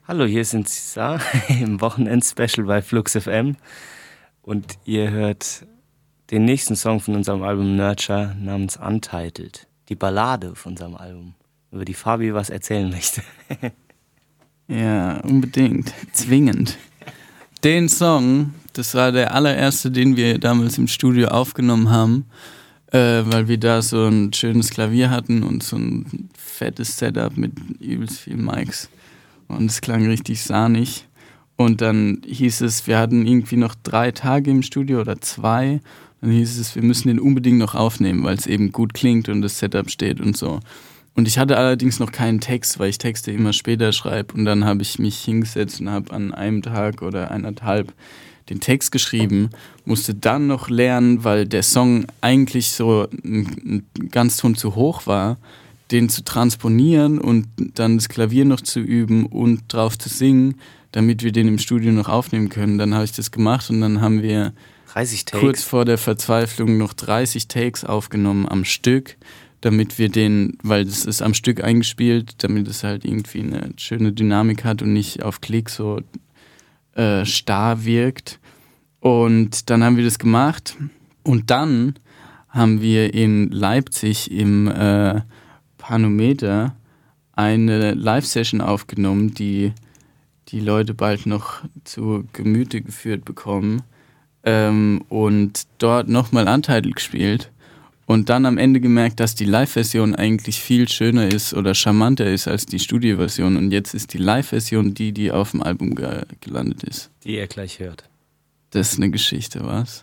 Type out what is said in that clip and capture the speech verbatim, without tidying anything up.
Hallo, hier sind Cesar im Wochenend-Special bei Flux F M und ihr hört den nächsten Song von unserem Album Nurture namens Untitled, die Ballade von unserem Album, über die Fabi was erzählen möchte. Ja, unbedingt, zwingend. Den Song, das war der allererste, den wir damals im Studio aufgenommen haben, äh, weil wir da so ein schönes Klavier hatten und so ein fettes Setup mit übelst vielen Mics. Und es klang richtig sahnig. Und dann hieß es, wir hatten irgendwie noch drei Tage im Studio oder zwei. Dann hieß es, wir müssen den unbedingt noch aufnehmen, weil es eben gut klingt und das Setup steht und so. Und ich hatte allerdings noch keinen Text, weil ich Texte immer später schreibe. Und dann habe ich mich hingesetzt und habe an einem Tag oder eineinhalb den Text geschrieben, musste dann noch lernen, weil der Song eigentlich so ein, ein Ganzton zu hoch war, den zu transponieren und dann das Klavier noch zu üben und drauf zu singen, damit wir den im Studio noch aufnehmen können. Dann habe ich das gemacht und dann haben wir dreißig Takes. Kurz vor der Verzweiflung noch dreißig Takes aufgenommen am Stück, damit wir den, weil das ist am Stück eingespielt, damit es halt irgendwie eine schöne Dynamik hat und nicht auf Klick so äh, starr wirkt. Und dann haben wir das gemacht und dann haben wir in Leipzig im äh, Panometer eine Live-Session aufgenommen, die die Leute bald noch zu Gemüte geführt bekommen, ähm, und dort nochmal Untitled gespielt und dann am Ende gemerkt, dass die Live-Version eigentlich viel schöner ist oder charmanter ist als die Studio-Version und jetzt ist die Live-Version die, die auf dem Album ge- gelandet ist. Die ihr gleich hört. Das ist eine Geschichte, was?